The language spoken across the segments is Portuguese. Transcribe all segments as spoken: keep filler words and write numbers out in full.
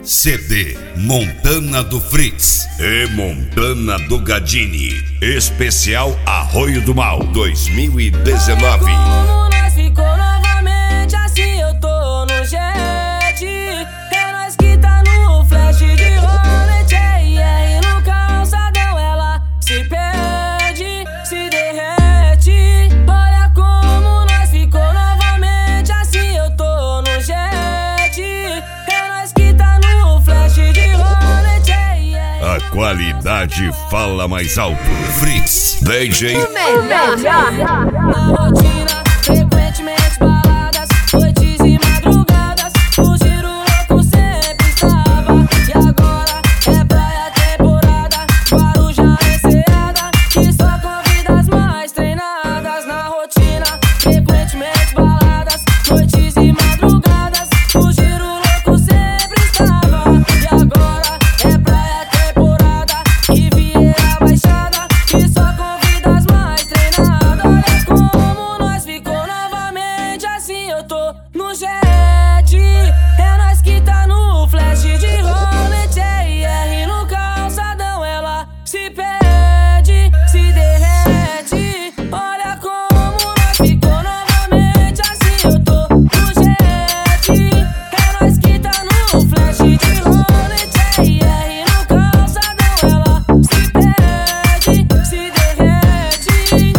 C D Montana do Fritz e Montana do Gadini. Especial Arroio do Mal dois mil e dezenove. Como nós ficou novamente assim, eu tô no jet. É nós que tá no flash de rolete. E aí no calçadão ela se perde, se derrete. Olha como nós ficou novamente assim, eu tô no jet. É nós que tá no flash de rolete. A qualidade fala mais alto. Fritz, D J. O melhor. Na rotina, frequentemente baladas, noites e madrugadas. O giro louco sempre estava. E agora é praia, temporada, Guarujá, enseada. E só convida as mais treinadas. Na rotina, frequentemente baladas, noites e madrugadas. O giro louco sempre estava. E agora é praia, temporada e Vieira Baixada. E só convida as mais treinadas. Olha como nós ficou novamente assim, eu tô no jet. É nós que tá no flash de rolete. E R no calçadão ela se perde, se derrete. Olha como nós ficou novamente assim, eu tô no jet. É nós que tá no flash de rolete. E R no calçadão ela se perde, se derrete.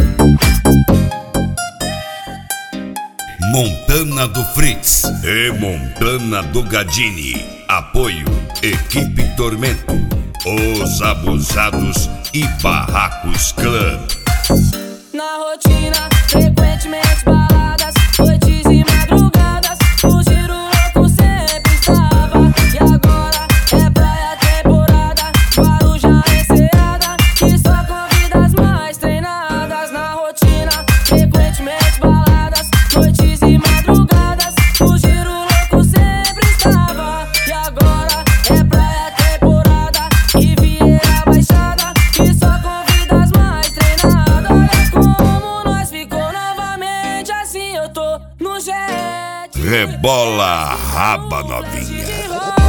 Montana do Fritz e Montana do Gadini. Apoio Equipe Tormento, Os Abusados e Barracos Club. Na rotina, frequentemente baladas, noites e madrugadas. O giro louco sempre estava. E agora é praia, temporada, Guarujá, enseada. E só convida as mais treinadas. Na rotina, frequentemente baladas, noites e madrugadas. O giro louco sempre estava. E agora é praia, temporada e Vieira Baixada. E só convida as mais treinadas. Olha como nós ficou novamente assim, eu tô no jet. Rebola a raba, novinha.